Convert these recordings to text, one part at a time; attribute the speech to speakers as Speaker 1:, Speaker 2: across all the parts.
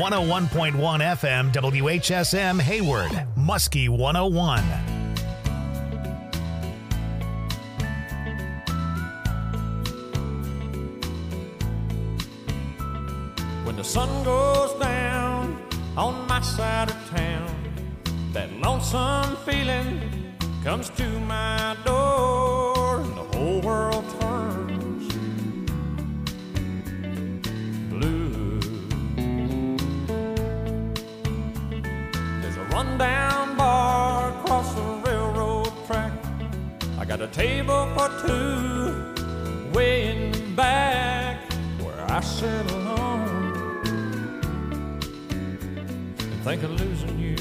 Speaker 1: 101.1 FM WHSM Hayward, Muskie 101.
Speaker 2: When the sun goes down on my side of town, that lonesome feeling comes to my door, and the whole world turns blue. There's a rundown bar across the railroad track. I got a table for two way in the back where I sit alone and think of losing you.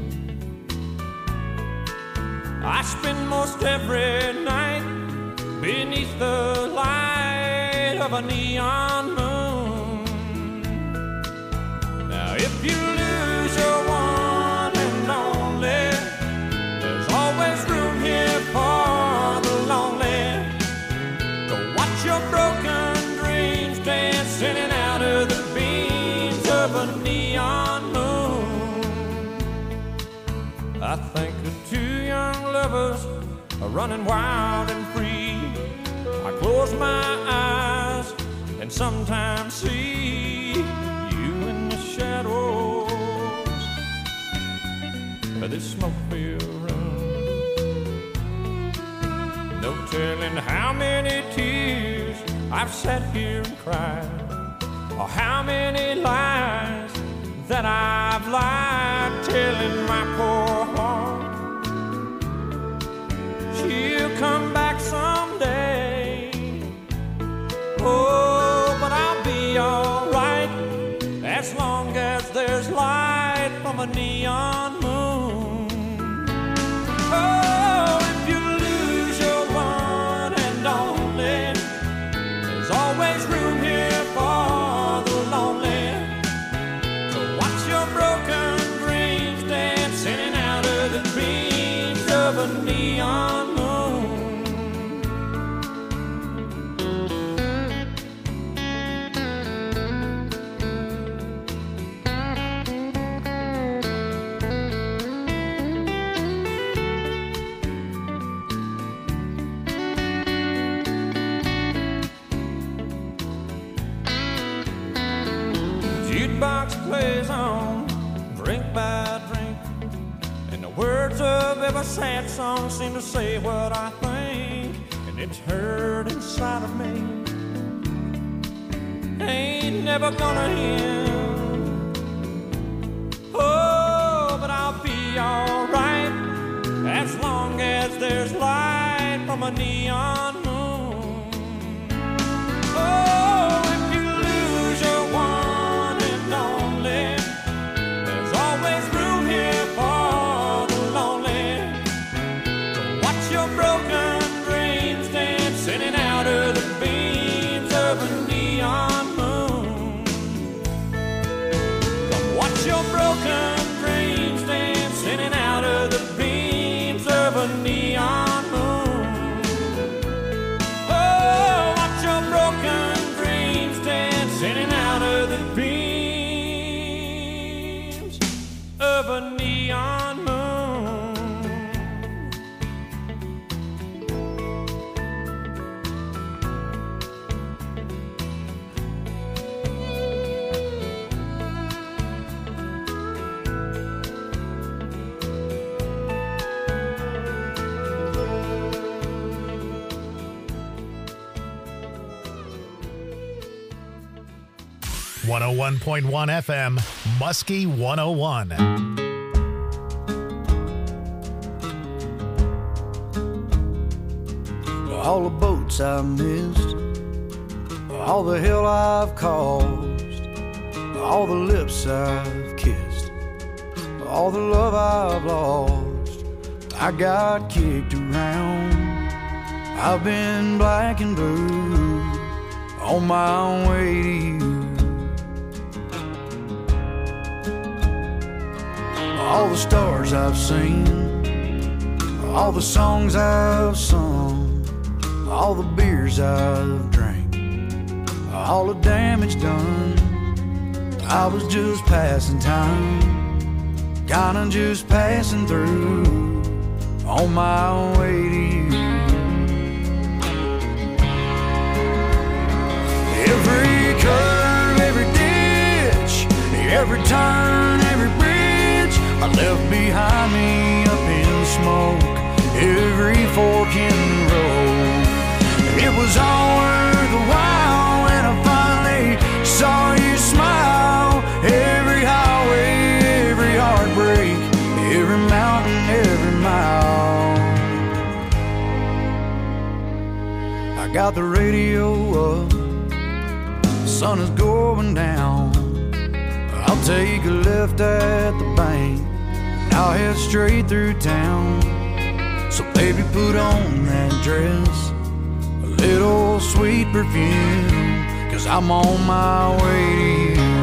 Speaker 2: I spend most every night beneath the light of a neon moon. Now if you lose your one and only, there's always room here for the lonely. Go watch your broken dreams dance in and out of the beams of a neon moon. I think of two young lovers are running wild and free. I close my eyes and sometimes see you in the shadows of this smoke-filled room. No telling how many tears I've sat here and cried, or how many lies that I've lied, telling my poor heart she'll come back someday. Oh, but I'll be alright as long as there's light from a neon moon. Oh, if you lose your one and only, there's always room here for the lonely. So watch your broken dreams dance in and out of the beams of a neon moon. Jukebox plays on, drink by drink, and the words of every sad song seem to say what I think, and it's hurt inside of me. Ain't never gonna end. Oh, but I'll be alright as long as there's light from a neon moon. Oh, if you lose your one and only, there's always room here for the lonely. So watch your broken dreams dance in and out of the beams of a neon moon. Come watch your broken dreams dance in and out of the beams of a neon moon. Oh, watch your broken dreams dance in and out of the beams of a neon moon.
Speaker 1: .1 FM, Muskie 101.
Speaker 3: All the boats I've missed, all the hell I've caused, all the lips I've kissed, all the love I've lost. I got kicked around, I've been black and blue on my way to you. All the stars I've seen, all the songs I've sung, all the beers I've drank, all the damage done. I was just passing time, kinda just passing through, on my way to you. Every curve, every ditch, every turn, every bridge I left behind me up in smoke, every fork in the road. It was all worth a while when I finally saw you smile. Every highway, every heartbreak, every mountain, every mile. I got the radio up, the sun is going down. I'll take a left at the bank, and I'll head straight through town. So baby, put on that dress, a little sweet perfume, 'cause I'm on my way to you.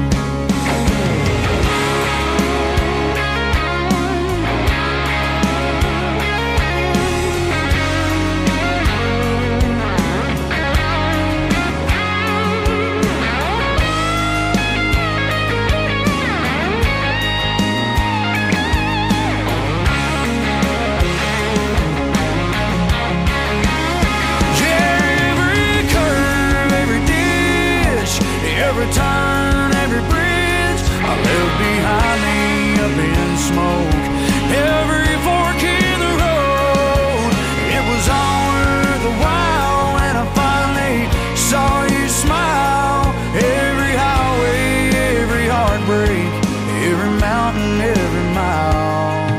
Speaker 3: Every turn, every bridge I left behind me up in smoke, every fork in the road. It was all worth a while when I finally saw you smile. Every highway, every heartbreak, every mountain, every mile.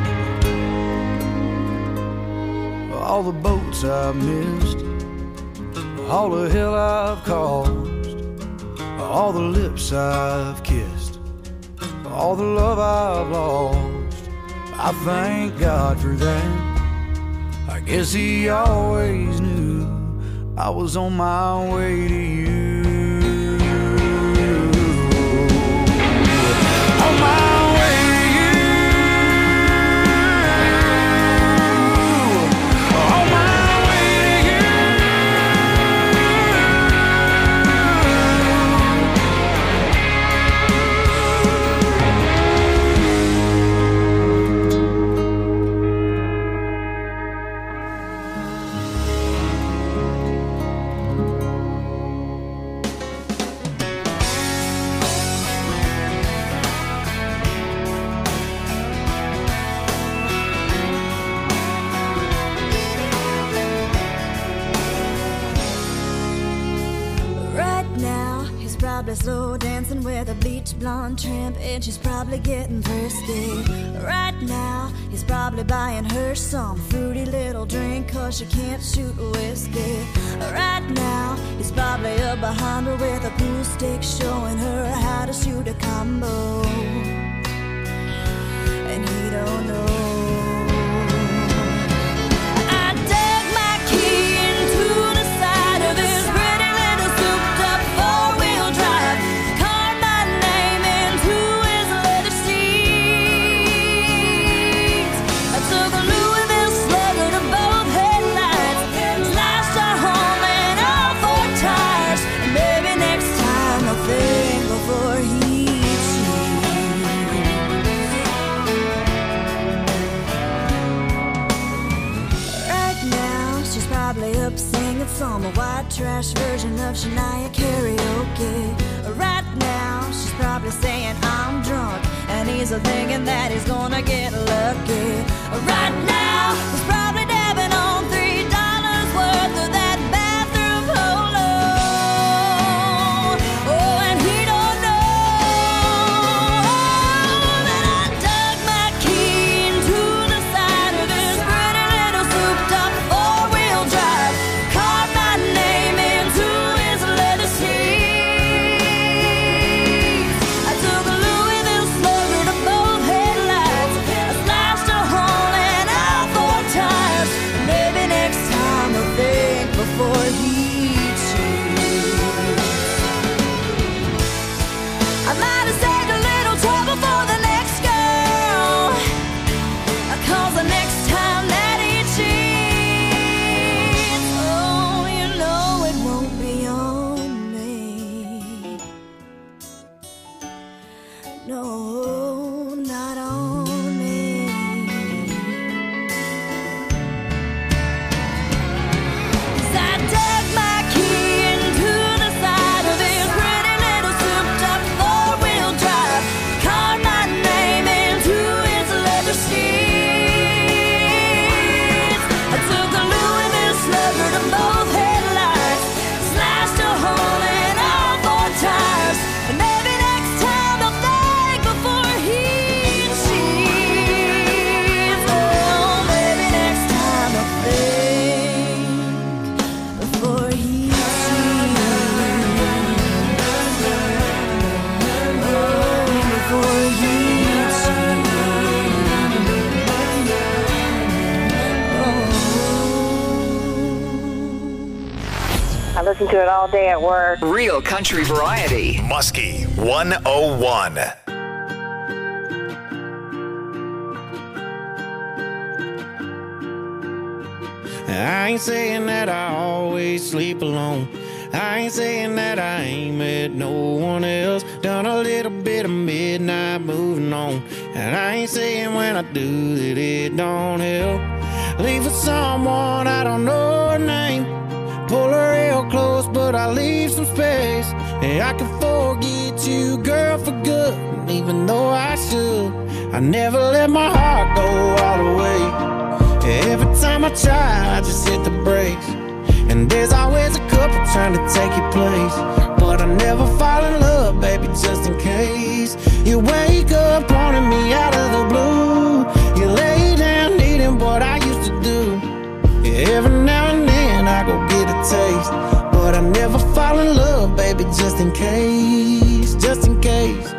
Speaker 3: All the boats I've missed, all the hell I've caused, all the lips I've kissed, all the love I've lost. I thank God for that. I guess He always knew I was on my way to you. On my way to you. On my way to you.
Speaker 4: Slow dancing with a bleach blonde tramp, and she's probably getting thirsty. Right now, he's probably buying her some fruity little drink, 'cause she can't shoot whiskey. Right now, he's probably up behind her with a pool stick, showing her how to shoot a combo. And he don't know. Some white trash version of Shania karaoke. Right now, she's probably saying I'm drunk, and he's thinking that he's gonna get lucky. Right now, he's probably dabbing on $3 worth of that bathroom polo. Oh, and he don't know that I dug my key into the side of his pretty little souped-up four-wheel drive. Time
Speaker 5: listen to it all day at work.
Speaker 6: Real country variety.
Speaker 1: Muskie 101.
Speaker 7: I ain't saying that I always sleep alone. I ain't saying that I ain't met no one else. Done a little bit of midnight moving on. And I ain't saying when I do that it don't help. Leave with someone I don't know her name. Pull her real close, but I leave some space. And I can forget you, girl, for good. And even though I should, I never let my heart go all the way. Every time I try, I just hit the brakes. And there's always a couple trying to take your place. But I never fall in love, baby, just in case. You wake up wanting me out of the blue. You lay down needing what I used to do. Every now and then I go get a taste. But I never fall in love, baby, just in case. Just in case.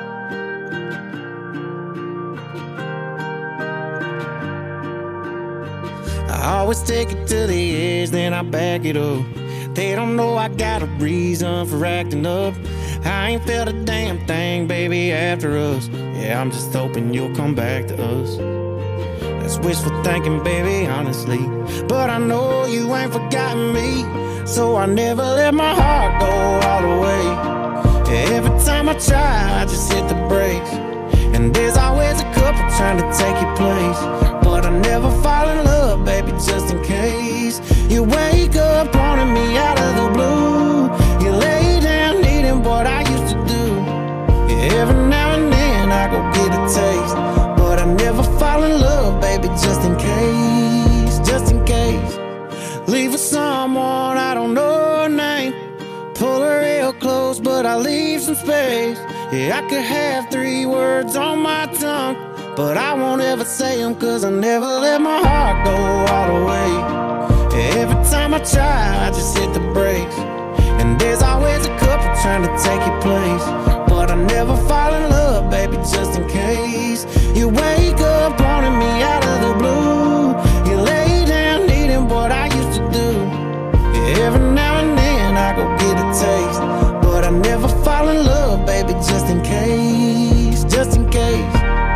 Speaker 7: I always take it to the edge, then I back it up. They don't know I got a reason for acting up. I ain't felt a damn thing, baby, after us. Yeah, I'm just hoping you'll come back to us. That's wishful thinking, baby, honestly. But I know you ain't forgotten me. So I never let my heart go all the way. Every time I try, I just hit the brakes. And there's always a couple trying to take your place. But I never fall in love, baby, just in case. You wake up wanting me out of the blue. You lay down needing what I used to do. Every now and then I go get a taste. But I never fall in love, baby, just in case. Just in case. Leave with someone I don't know her name. Pull her real close, but I leave some space. Yeah, I could have 3 words on my tongue, but I won't ever say them, cause I never let my heart go all the way. Every time I try, I just hit the brakes. And there's always a couple trying to take your place. But I never fall in love, baby, just in case. You wake up wanting me out of the blue. You lay down needing what I used to do. Every now and then I go get a taste. But I never fall in love, baby, just in case. Just in case.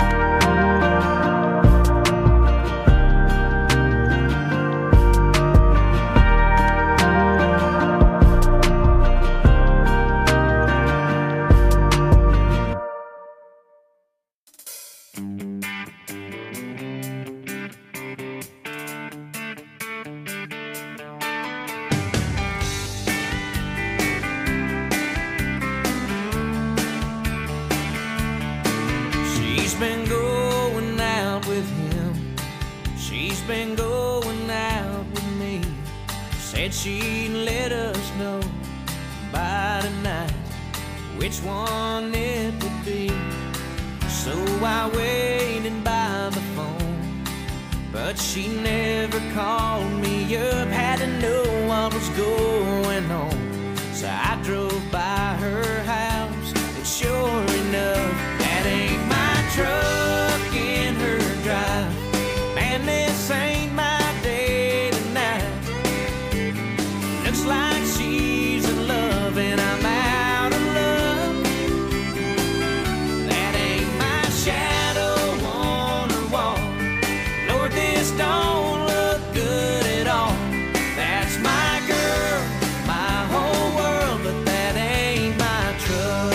Speaker 2: She'd let us know by tonight which one it would be. So I waited by the phone, but she never called me up. Had to know what was going on, so I drove by her house, and sure enough, that ain't my truck in her drive. Man, this ain't my day tonight. Looks like she's in love and I'm out of luck. That ain't my shadow on her wall. Lord, this don't look good at all. That's my girl, my whole world, but that ain't my truck.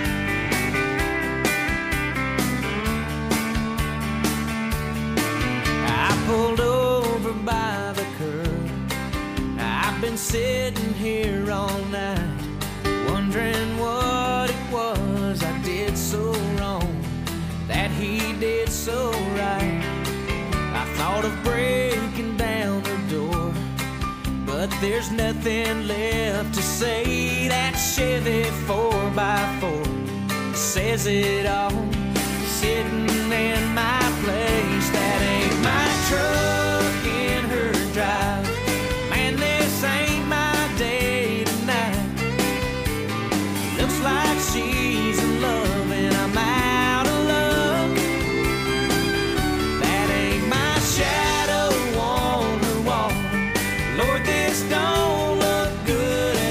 Speaker 2: I pulled over by the curb. I've been sitting here all night, wondering what it was I did so wrong, that he did so right. I thought of breaking down her door, but there's nothing left to say. That Chevy 4x4 says it all, sitting in my place. That ain't my truck in her drive. Man, this ain't my day tonight. Looks like she's in love and I'm out of luck. That ain't my shadow on her wall. Lord, this don't look good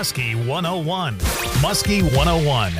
Speaker 1: Muskie 101. Muskie 101.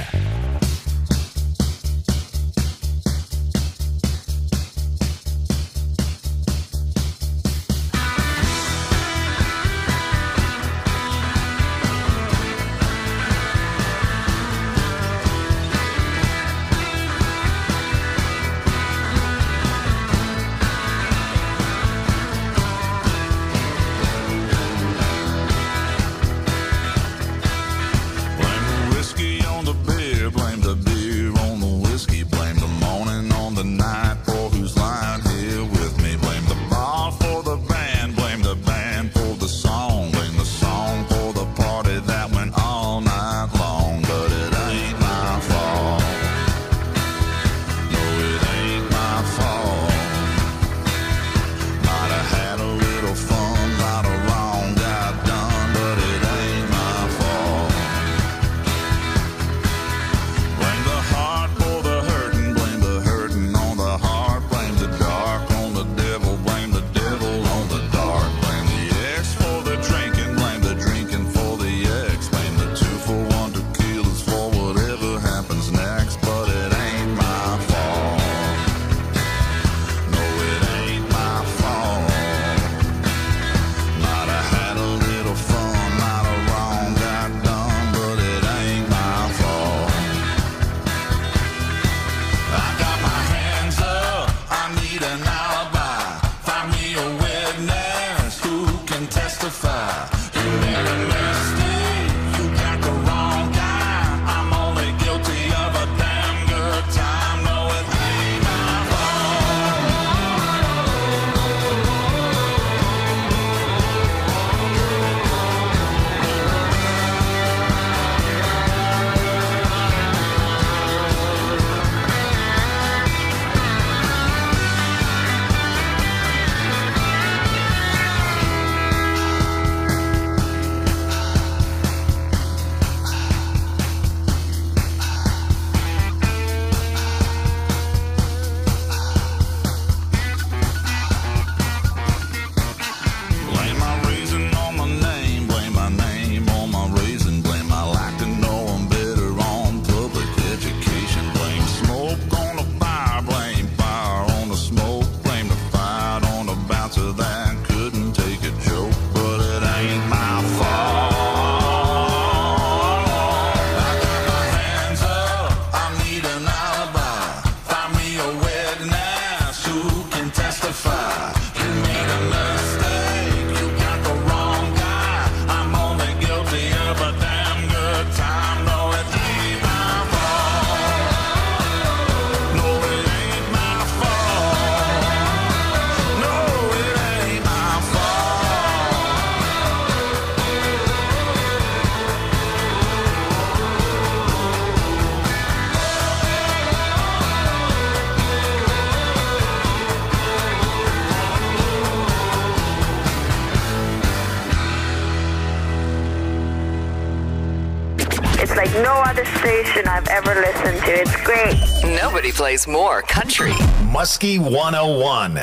Speaker 5: like no other station I've ever listened to. It's great.
Speaker 6: Nobody plays more country.
Speaker 1: Muskie 101.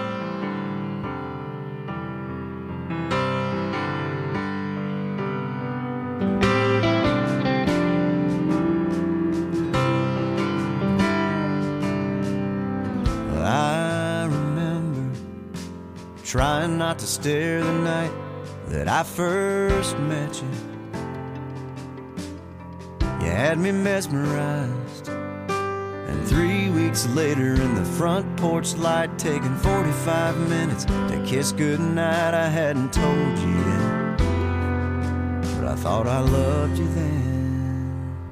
Speaker 3: Trying not to stare the night that I first met you. You had me mesmerized. And 3 weeks later in the front porch light, taking 45 minutes to kiss goodnight, I hadn't told you yet, but I thought I loved you then.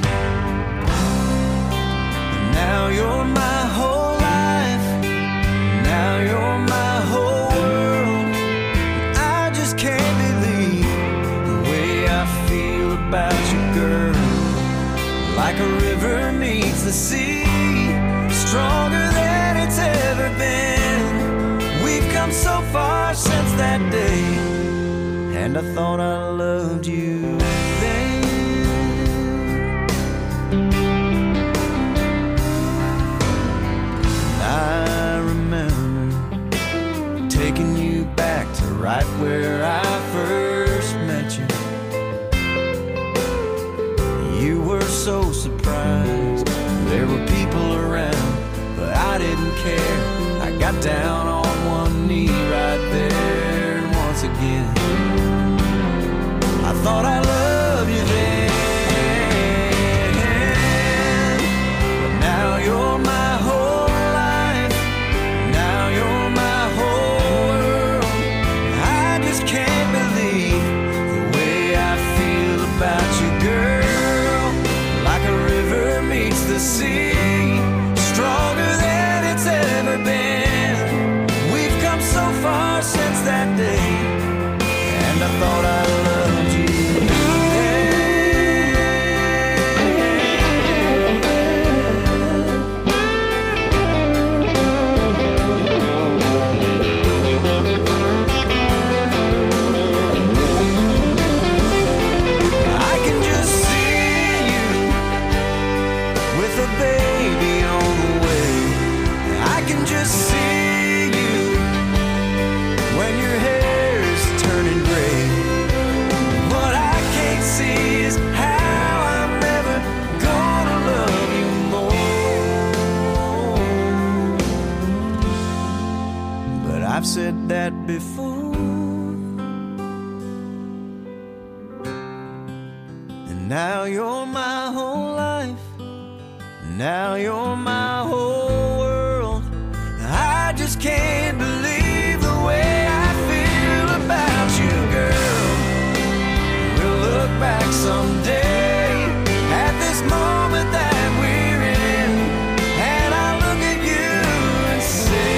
Speaker 3: And now you're my whole life. Now you're my whole world. I just can't believe the way I feel about you, girl. Like a river meets the sea, stronger than it's ever been. We've come so far since that day, and I thought I loved you then. I remember taking you back to right where I first met you. care. I got down on one knee right there once again. I thought I loved you then, but now you're my whole life. Now you're my whole world. I just can't believe the way I feel about you, girl. Like a river meets the sea, stronger than it's ever been. We've come so far since that day, and I thought I loved you. I've said that before, and now you're my whole life. Now you're my whole world. I just can't believe the way I feel about you, girl. We'll look back someday at this moment that we're in, and I'll look at you and say,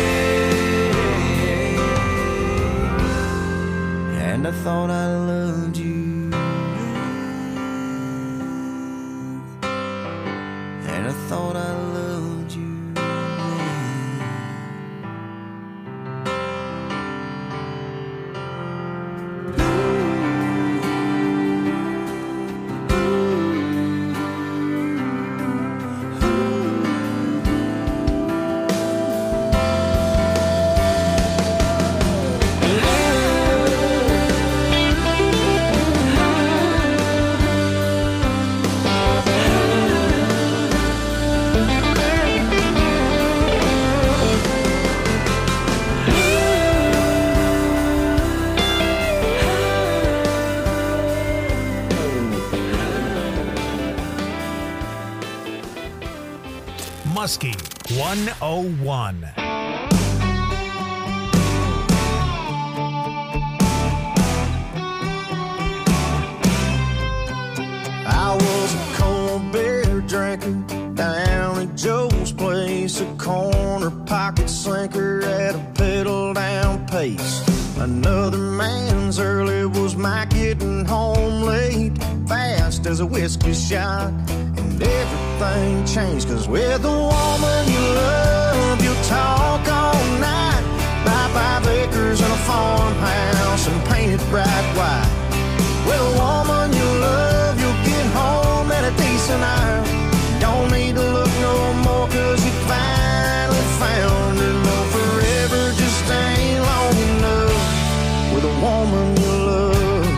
Speaker 3: and I thought I loved you. And I thought I loved you.
Speaker 1: Muskie 101.
Speaker 3: I was a cold beer drinker down at Joe's place, a corner pocket sinker at a pedal down pace. Another man's early was my getting home late, fast as a whiskey shot. And everything changed, cause with the woman you love, you'll talk all night. Buy 5 acres and a farmhouse and paint it bright white. With a woman you love, you'll get home at a decent hour. Don't need to look no more, cause you finally found her. No, forever just ain't long enough with a woman you love.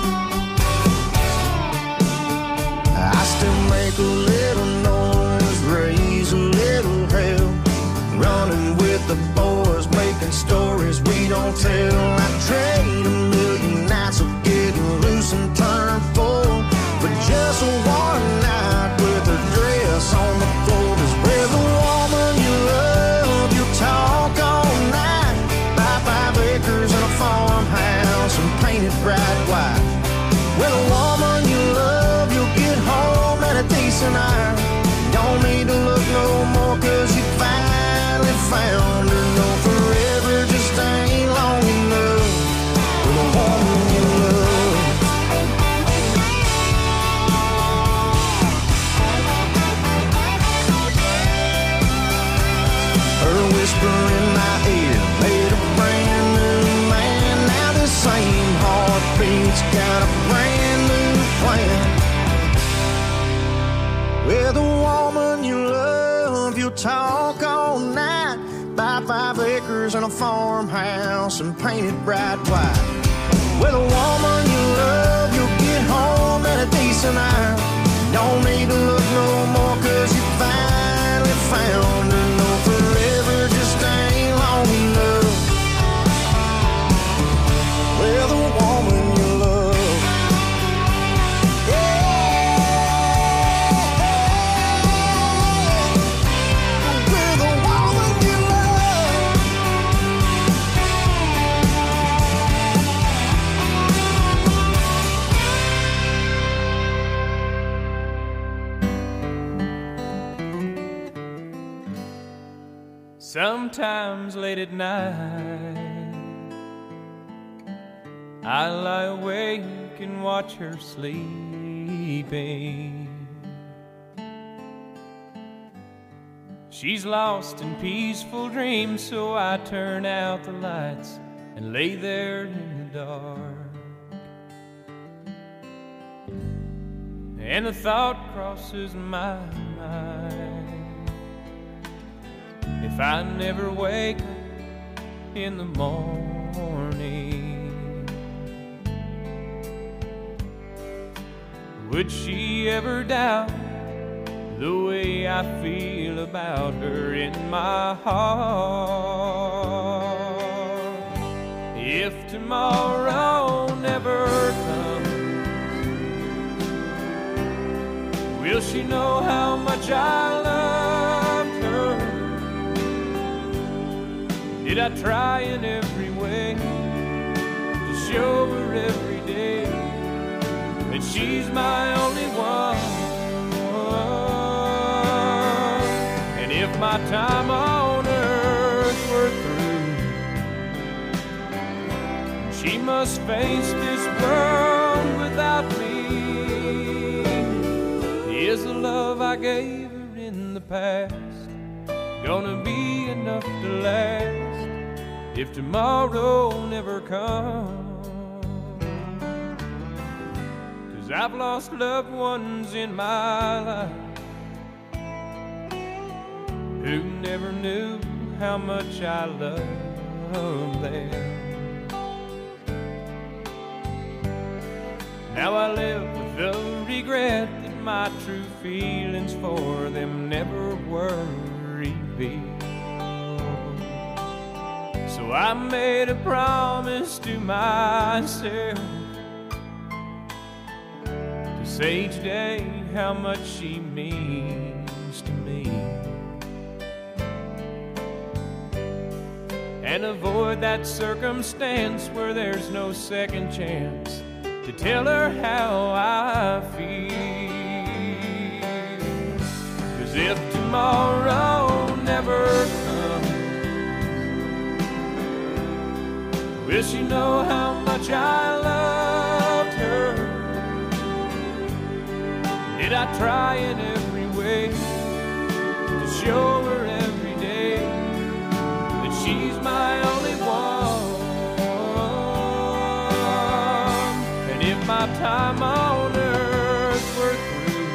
Speaker 3: I still make a little noise, raise a little hell, running with the boys, making stories we don't tell. I trade a million nights of getting loose and turn full for just one night with her dress on the floor. 'Cause with a woman you love, you'll talk all night. Buy 5 acres and a farmhouse and paint it bright white. With a woman you love, you'll get home at a decent hour. Don't need to look no more, 'cause you finally found her. No, forever just ain't long enough with a woman you love. Her whisper in my ear made a brand new man. Now the same heartbeat's got a brand new plan. With a woman you love, you'll talk all night. Buy 5 acres and a farmhouse and paint it bright white. With a woman you love, you'll get home at a decent hour. Don't need to look no more, 'cause you finally found her. No, forever just
Speaker 2: Sometimes late at night, I lie awake and watch her sleeping. She's lost in peaceful dreams, so I turn out the lights and lay there in the dark. And the thought crosses my mind, if I never wake up in the morning, would she ever doubt the way I feel about her in my heart? If tomorrow never comes, will she know how much I loved her? Did I try in every way to show her every day that she's my only one? And if my time on earth were through, she must face this world without me. Is the love I gave her in the past gonna be enough to last if tomorrow never comes? 'Cause I've lost loved ones in my life who never knew how much I loved them. Now I live with the regret that my true feelings for them never were revealed. So I made a promise to myself to say each day how much she means to me, and avoid that circumstance where there's no second chance to tell her how I feel. 'Cause if tomorrow never comes, will she know how much I loved her? Did I try in every way to show her every day that she's my only one? And if my time on earth were through,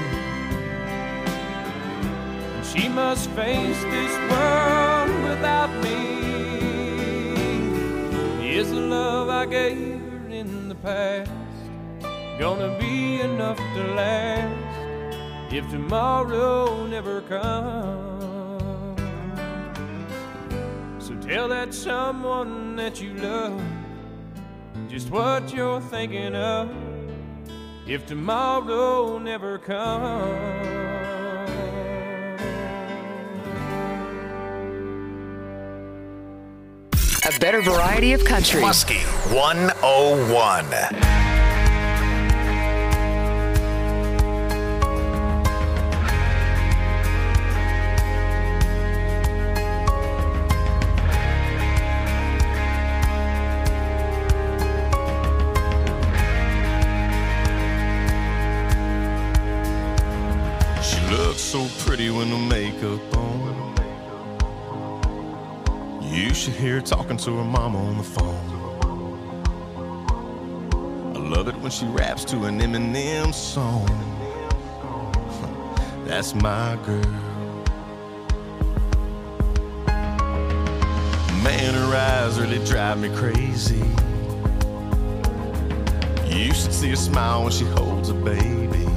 Speaker 2: she must face this world without me, is the love I gave her in the past gonna be enough to last if tomorrow never comes? So tell that someone that you love just what you're thinking of if tomorrow never comes.
Speaker 6: A better variety of country.
Speaker 1: Muskie 101.
Speaker 8: She looks so pretty when the makeup on. You should hear her talking to her mama on the phone. I love it when she raps to an Eminem song. That's my girl. Man, her eyes really drive me crazy. You should see her smile when she holds a baby.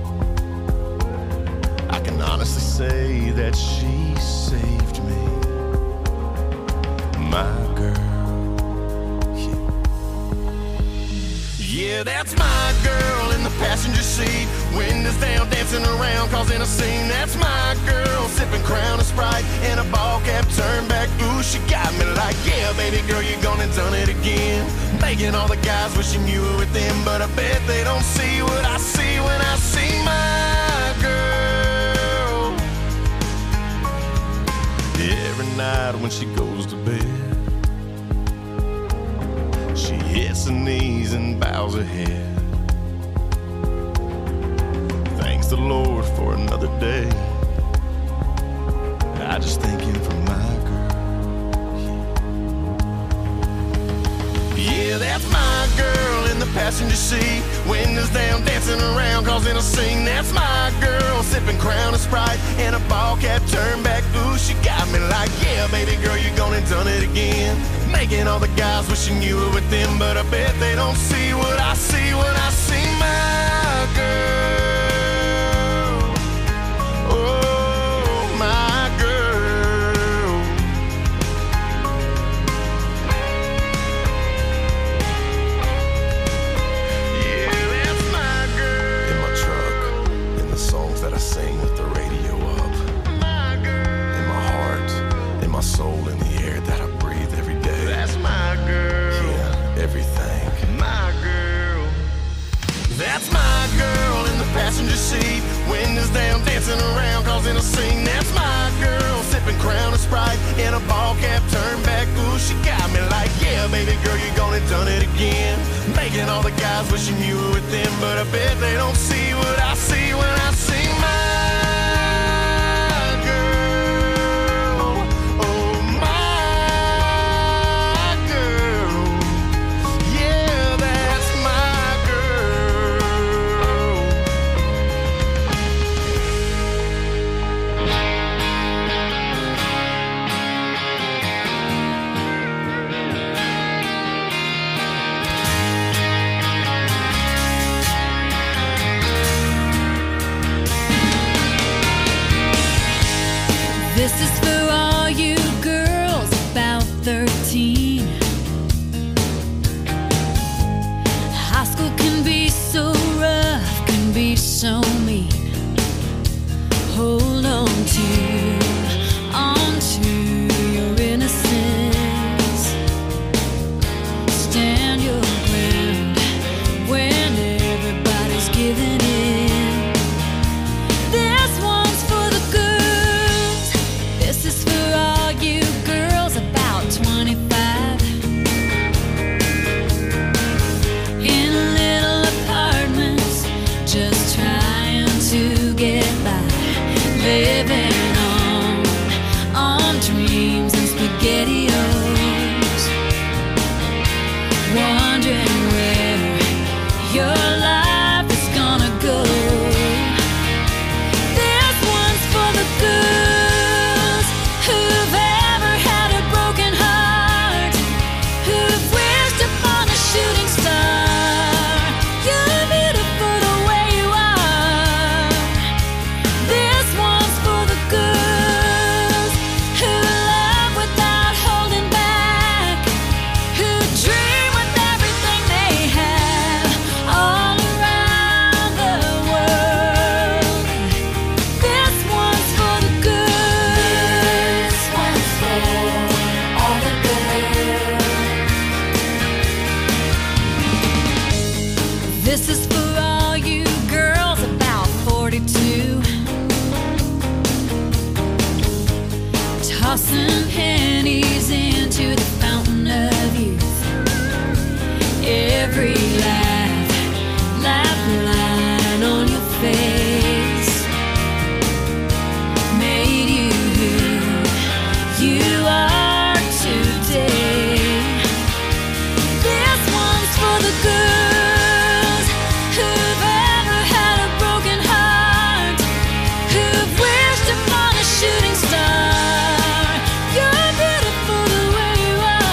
Speaker 8: I can honestly say that she saved me. My girl, yeah, that's my girl in the passenger seat. Windows down, dancing around, causing a scene. That's my girl, sipping Crown and Sprite and a ball cap turned back. Ooh, she got me like, yeah, baby girl, you gone and done it again. Making all the guys wishing you were with them, but I bet they don't see what I see when I see my girl. Every night when she goes to bed. She hits her knees and bows her head. Thanks the Lord for another day. I just thank him for my girl. Yeah, that's my girl in the passenger seat. Windows down, dancing around, causing a scene. That's my girl, sipping Crown and Sprite and a ball cap turned back. Ooh, she got me like, yeah, baby girl, you gone and done it again. Making all the guys wishing you were with them, but I bet they don't see what I see when I see my girl. Oh, my girl. Yeah, that's my girl. In my truck, in the songs that I sing with the radio up. My girl. In my heart, in my soul, in the air that I breathe every day. That's my girl. Yeah, everything. My girl. That's my girl in the passenger seat. Windows down, dancing around, causing a scene. That's my girl, sipping Crown and Sprite in a ball cap turned back. Ooh, she got me like, yeah, baby girl, you gone and done it again. Making all the guys wishing you were with them, but I bet they don't see what I see when I see my girl. Oh, my girl. Yeah, that's my girl.
Speaker 9: This is for all you girls about 13. High school can be so rough, can be so mean. Hold on to your innocence. Stand your ground when everybody's giving in. This one's for the girls. This is for all you girls about 25. In little apartments, just trying to get by. Living on dreams and SpaghettiOs. Wondering where your life is gonna go. This one's for the girls who've ever had a broken heart, who've wished upon a shooting star. You're beautiful the way you are. This one's for the girls who love without holding back, who dream with everything they have all around the world. This one's for the girls. This one's for all the girls. This is for all you girls about 42. Tossing pennies into the fountain of youth. Every laugh line on your face made you who you are today. This one's for the girls who've ever had a broken heart, who've wished upon a shooting star. You're beautiful the way you are.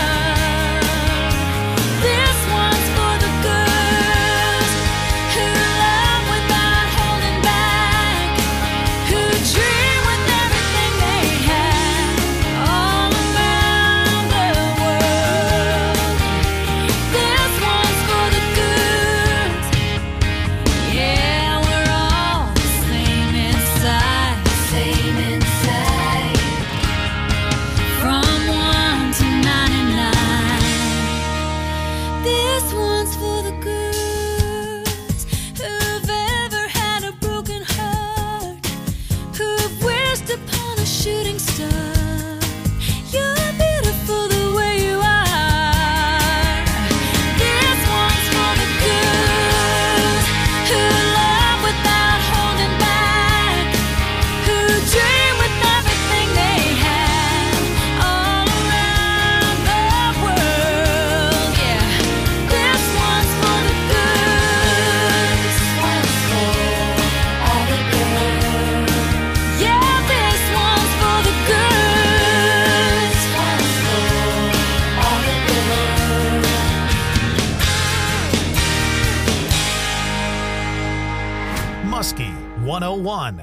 Speaker 1: 101.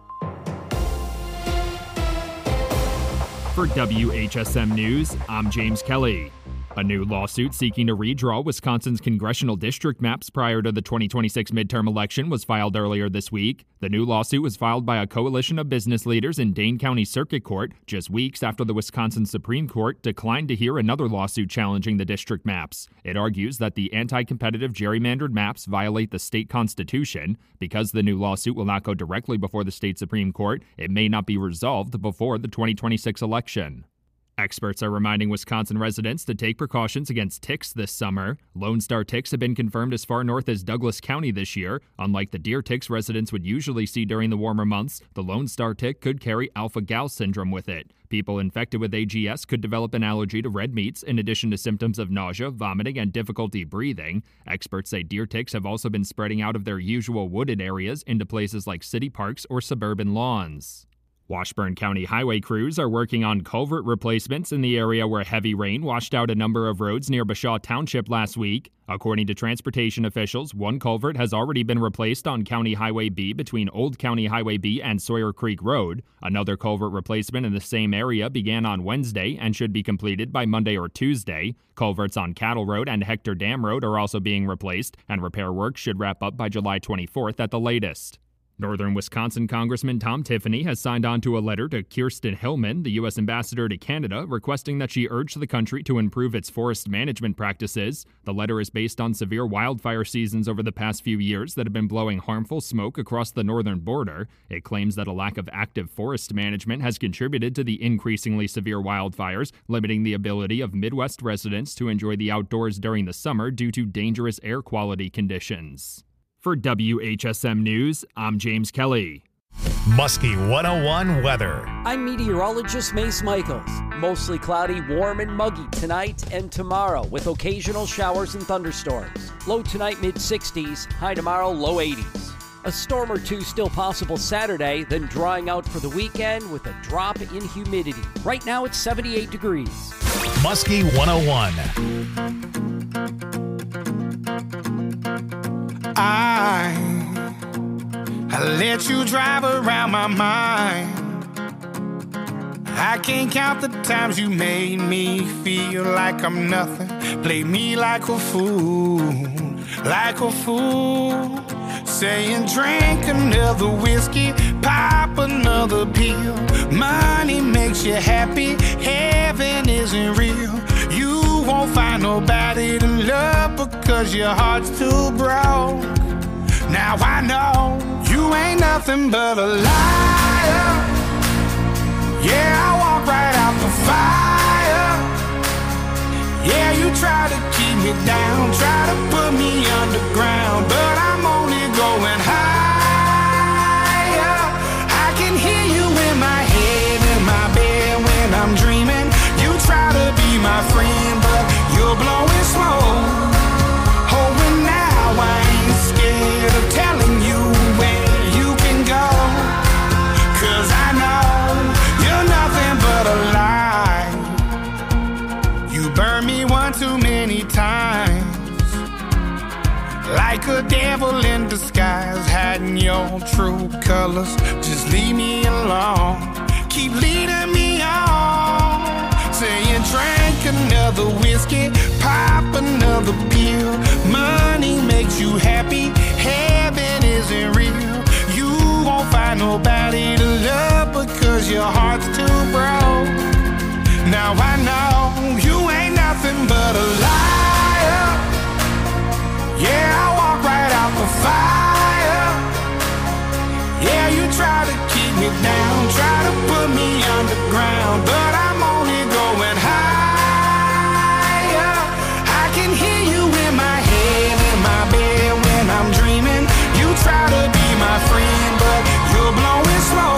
Speaker 10: For WHSM News, I'm James Kelly. A new lawsuit seeking to redraw Wisconsin's congressional district maps prior to the 2026 midterm election was filed earlier this week. The new lawsuit was filed by a coalition of business leaders in Dane County Circuit Court just weeks after the Wisconsin Supreme Court declined to hear another lawsuit challenging the district maps. It argues that the anti-competitive gerrymandered maps violate the state constitution. Because the new lawsuit will not go directly before the state Supreme Court, it may not be resolved before the 2026 election. Experts are reminding Wisconsin residents to take precautions against ticks this summer. Lone Star ticks have been confirmed as far north as Douglas County this year. Unlike the deer ticks residents would usually see during the warmer months, the Lone Star tick could carry alpha-gal syndrome with it. People infected with AGS could develop an allergy to red meats, in addition to symptoms of nausea, vomiting, and difficulty breathing. Experts say deer ticks have also been spreading out of their usual wooded areas into places like city parks or suburban lawns. Washburn County highway crews are working on culvert replacements in the area where heavy rain washed out a number of roads near Bashaw Township last week. According to transportation officials, one culvert has already been replaced on County Highway B between Old County Highway B and Sawyer Creek Road. Another culvert replacement in the same area began on Wednesday and should be completed by Monday or Tuesday. Culverts on Cattle Road and Hector Dam Road are also being replaced, and repair work should wrap up by July 24th at the latest. Northern Wisconsin Congressman Tom Tiffany has signed on to a letter to Kirsten Hillman, the U.S. ambassador to Canada, requesting that she urge the country to improve its forest management practices. The letter is based on severe wildfire seasons over the past few years that have been blowing harmful smoke across the northern border. It claims that a lack of active forest management has contributed to the increasingly severe wildfires, limiting the ability of Midwest residents to enjoy the outdoors during the summer due to dangerous air quality conditions. For WHSM News, I'm James Kelly.
Speaker 1: Muskie 101 weather.
Speaker 11: I'm meteorologist Mace Michaels. Mostly cloudy, warm and muggy tonight and tomorrow with occasional showers and thunderstorms. Low tonight, mid-60s. High tomorrow, low 80s. A storm or two still possible Saturday, then drying out for the weekend with a drop in humidity. Right now it's 78 degrees.
Speaker 1: Muskie 101.
Speaker 7: I let you drive around my mind. I can't count the times you made me feel like I'm nothing. Play me like a fool, like a fool. Saying drink another whiskey, pop another pill. Money makes you happy, heaven isn't real. You won't find nobody to love because your heart's too broke. Now I know you ain't nothing but a liar. Yeah, I walk right out the fire. Yeah, you try to keep me down, try to put me underground, but I'm only going higher. I can hear you in my head, in my bed when I'm dreaming. You try to be my friend, but you're blowing smoke. Oh, and now I ain't scared of telling you where you can go, 'cause I know you're nothing but a lie. You burned me one too many times, like a devil in disguise, hiding your true colors. Just leave me alone, keep leading me on. Saying drink another whiskey, pop another pill. Money makes you happy, heaven isn't real. You won't find nobody to love because your heart's too broke. Now I know you ain't nothing but a liar. Yeah, I walk right out the fire. Yeah, you try to keep me down, try to put me underground, but I'm only going higher. I can hear you in my head, in my bed when I'm dreaming. You try to be my friend, but you're blowing smoke.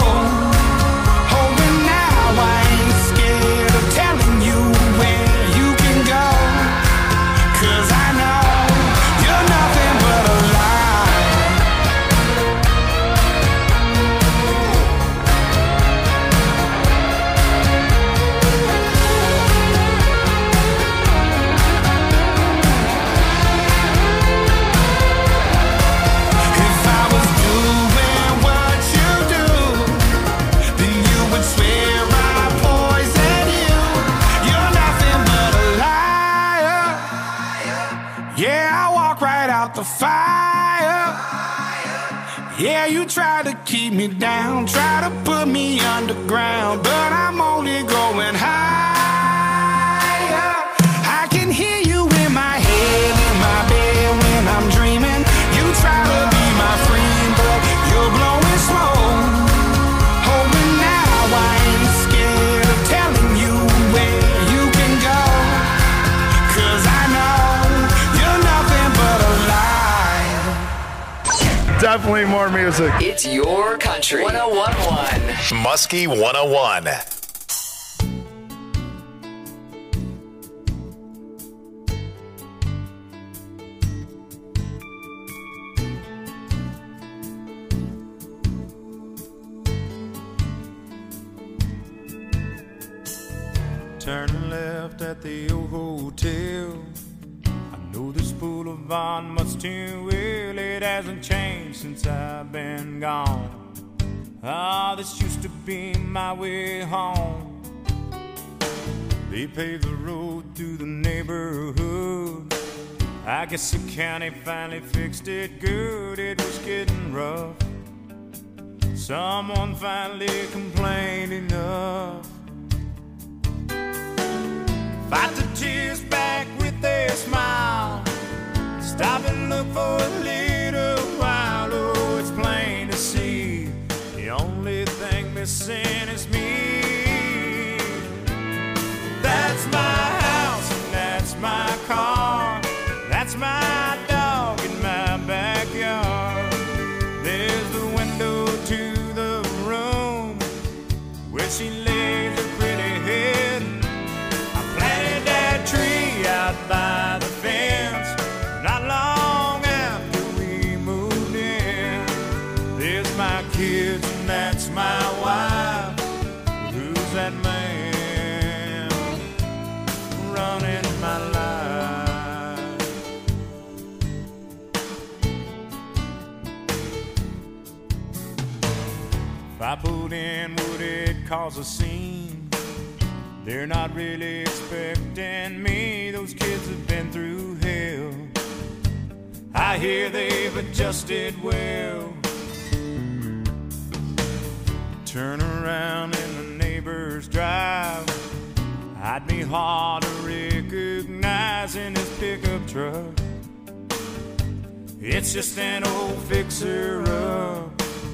Speaker 7: the fire. Yeah, you try to keep me down, try to put me underground, but I'm only going higher. I can hear you in my head, in my bed when I'm dreaming. You try to be my friend, but you're blowing smoke. Oh, and now I ain't scared of telling you where you can go, 'cause I know you're nothing but a lie.
Speaker 12: Definitely more music.
Speaker 6: It's your country. 101.1.
Speaker 1: Muskie 101.
Speaker 2: Turning left at the old hotel. I know this boulevard much too well. It hasn't changed since I've been gone. Ah, this used to be my way home. They paved the road through the neighborhood. I guess the county finally fixed it good. It was getting rough. Someone finally complained enough. Fight the tears back with a smile. Stop and look for a little while. Oh, it's plain to see. The only thing missing is me. That's my house and that's my car. That's my dog in my backyard. There's the window to the room where she lays her pretty head. Tree out by the fence. Not long after we moved in. There's my kids and that's my wife. Who's that man running my life? If I put in, would it cause a scene? They're not really expecting me. Those kids have been through hell. I hear they've adjusted well. Turn around in the neighbor's drive. I'd be hard to recognize in his pickup truck. It's just an old fixer-up.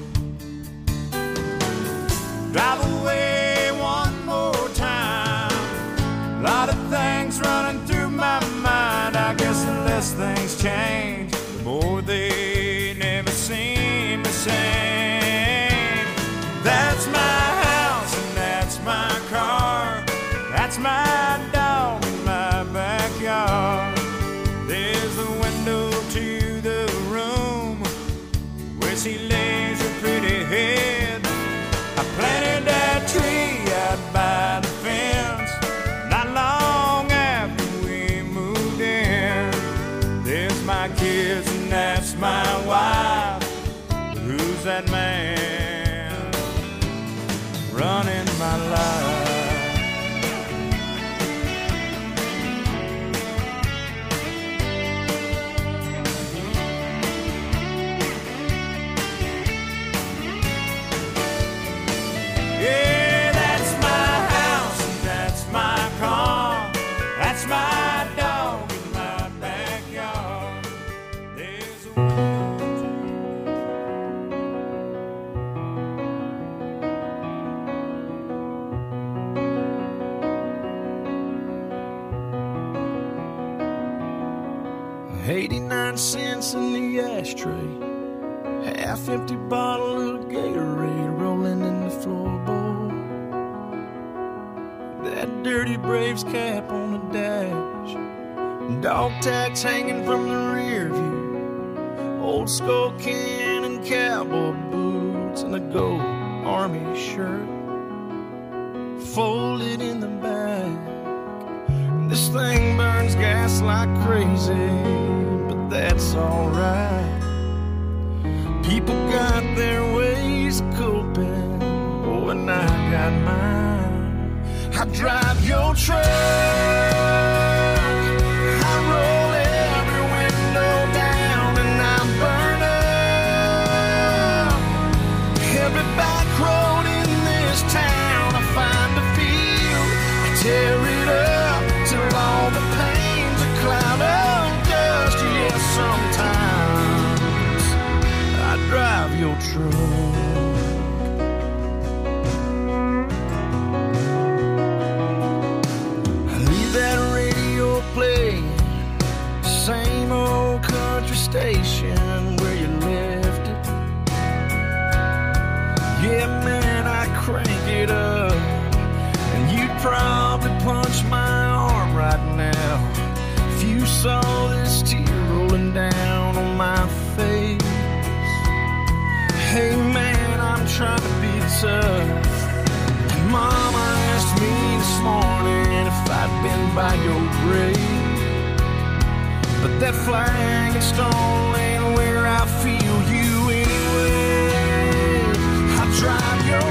Speaker 2: Drive away one more time. A lot of things running through my mind. I guess the less things change, the more they never seem the same. That's my house and that's my car. That's my dog in my backyard. There's the window to the room where she lays her pretty head. I planted that tree out by the fence. Not long after we moved in. There's my kids and that's my wife. Who's that man running my life? Yeah, that's my house and that's my car. That's my dog in my backyard. There's a
Speaker 7: $0.89 in the ashtray. Half-empty bottle of Gatorade rolling in the floorboard. That dirty Braves cap on the dash. Dog tags hanging from the rear view. Old skull can and cowboy boots and a gold army shirt folded in the back. This thing burns gas like crazy, but that's alright. People got their ways of coping, oh, and I got mine. I drive your truck, I roll every window down
Speaker 3: truck. I leave that radio playing, same old country station where you left it. Yeah, man, I crank it up, and you'd probably punch my arm right now if you saw this tear rolling down on my face. Hey, man, I'm trying to be tough. And Mama asked me this morning if I'd been by your grave, but that flag and stone ain't where I feel you anyway. I drive your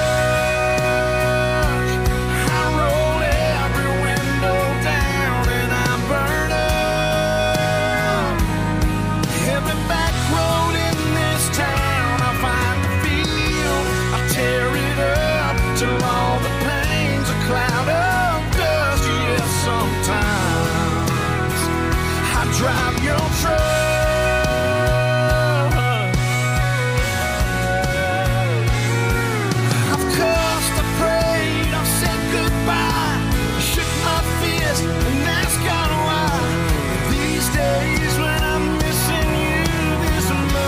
Speaker 3: truck, I roll every window down, and I burn up every back road in this town. I find the field, I tear it up till all the pain's a cloud of dust. Yes, sometimes I drive your truck. I've cussed, I prayed, I've said goodbye, I shook my fist and asked God why. These days when I'm missing you this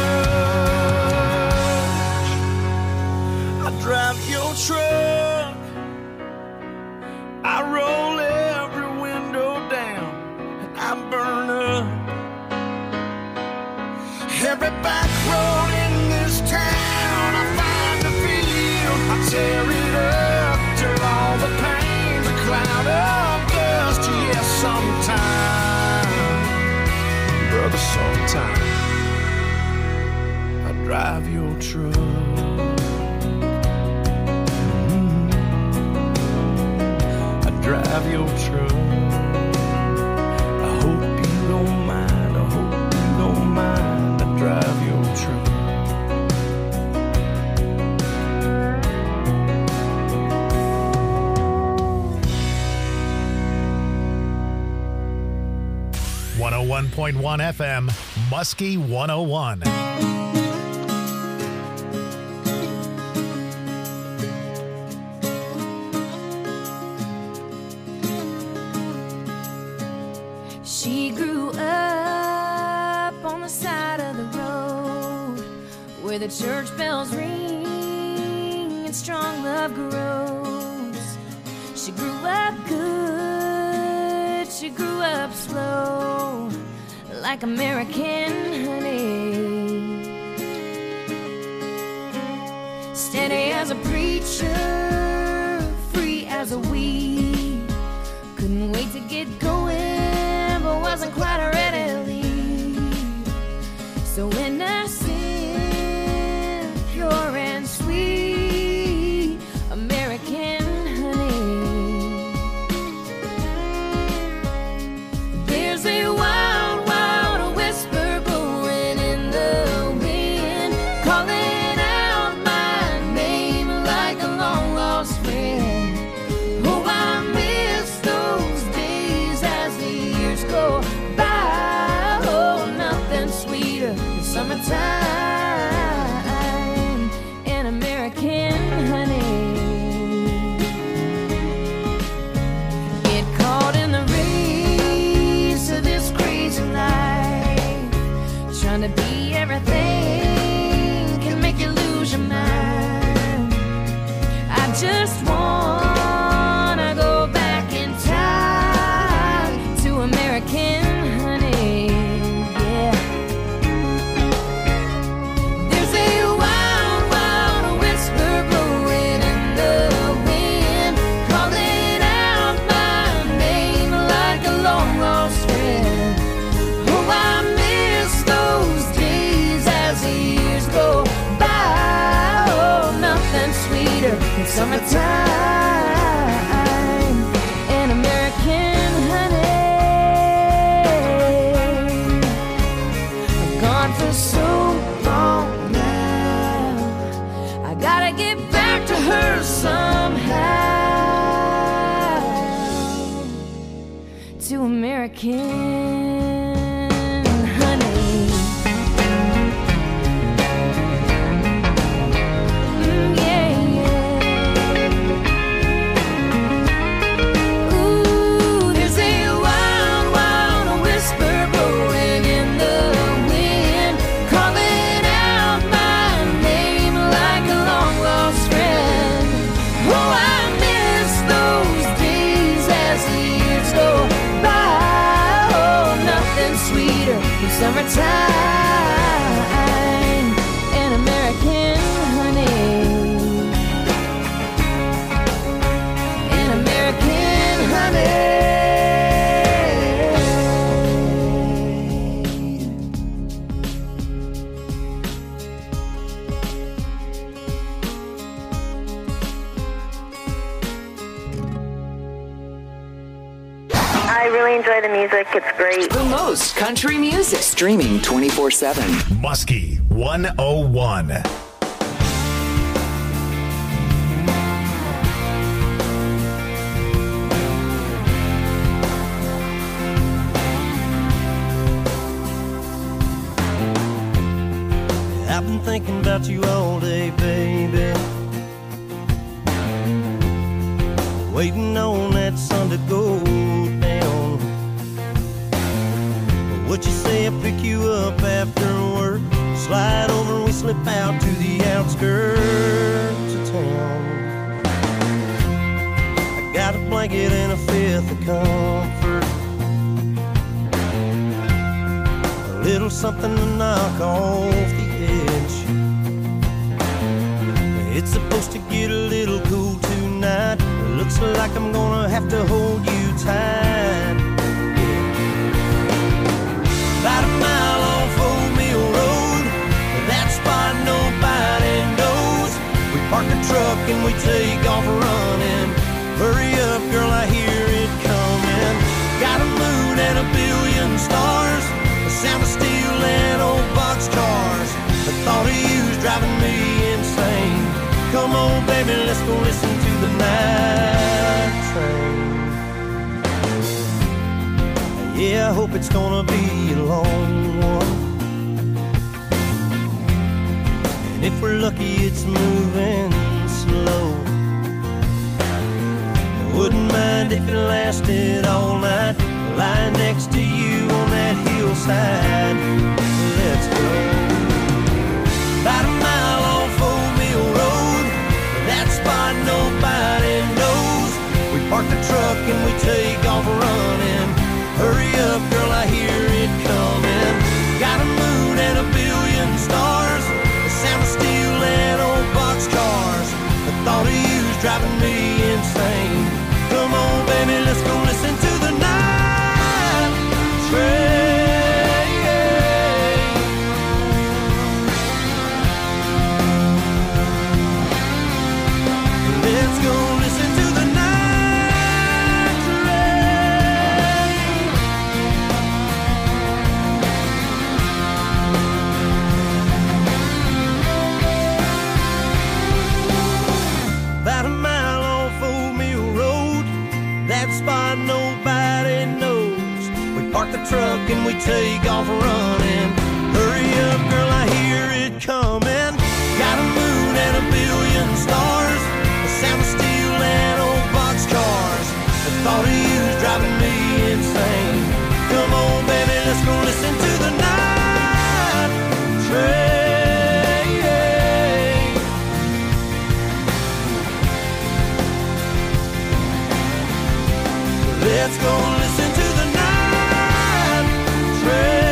Speaker 3: much, I drive your truck, I roll every window down, and I burn up every back road in this town. I find the field, I tear it up till all the pain's a cloud of dust. Yes, sometime, brother, sometime I drive your truck. I drive your truck. I hope you don't mind, I hope you don't mind. I drive your truck.
Speaker 1: .1 FM, Muskie 101.
Speaker 4: She grew up on the side of the road where the church bells ring and strong love grows. She grew up good, she grew up slow, like American honey. Steady as a preacher, free as a weed. Couldn't wait to get going, but wasn't quite ready to leave. So innocent, pure and sweet, American honey. There's a wild, wild whisper blowing in the wind, calling out my name like a long lost friend. Oh, I miss those days as the years go by. Oh, nothing sweeter than summertime and American honey. Get caught in the race of this crazy life, trying to be everything can make you lose your mind. I just wanna go back in time to American honey, yeah. There's a wild, wild whisper blowing in the wind, calling out my name like a long lost friend. Oh, I miss those days as the years go by. Oh, nothing sweeter than summertime and American honey. I've gone for so long now, I gotta get back to her somehow. To American honey.
Speaker 5: I really enjoy the music. It's great.
Speaker 6: The most country music. Streaming 24/7.
Speaker 1: Muskie 101.
Speaker 13: I've been thinking about you all day, baby. Waiting on that sun to go down. What you say I pick you up after work? Slide over and we slip out to the outskirts of town. I got a blanket and a fifth of comfort, a little something to knock off the edge. It's supposed to get a little cool tonight. Looks like I'm gonna have to hold you tight. About a mile off Old Mill Road, that spot nobody knows. We park the truck and we take off running. Hurry up, girl, I hear it coming. Got a moon and a billion stars, the sound of steel and old boxcars. The thought of you's driving me insane. Come on, baby, let's go listen to the night train. Yeah, I hope it's gonna be a long one, and if we're lucky, it's moving slow. I wouldn't mind if it lasted all night, lying next to you on that hillside. Let's go. About a mile off Old Mill Road, that spot nobody knows. We park the truck and we take off running. Hurry up, girl, I hear it coming. Got a moon and a billion stars, the sound of steel and old boxcars. The thought of you's driving me insane. Come on, baby, let's go listen to the night train. Let's go listen to the night train. About a mile off Old Mill Road, that spot nobody knows. We park the truck and we take off running. Hurry up, girl, I hear it coming. Got a moon and a billion stars, the sound of steel and old boxcars. The thought of you's driving me insane. Come on, baby, let's go listen to the night train. Let's go listen to the night train.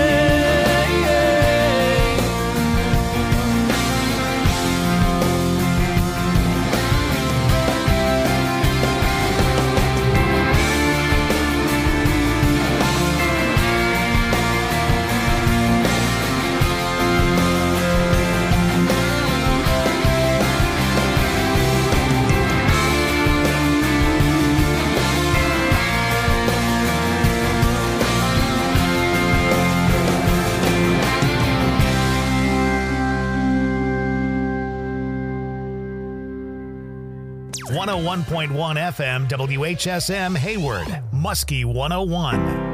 Speaker 1: .1 FM WHSM Hayward, Muskie 101.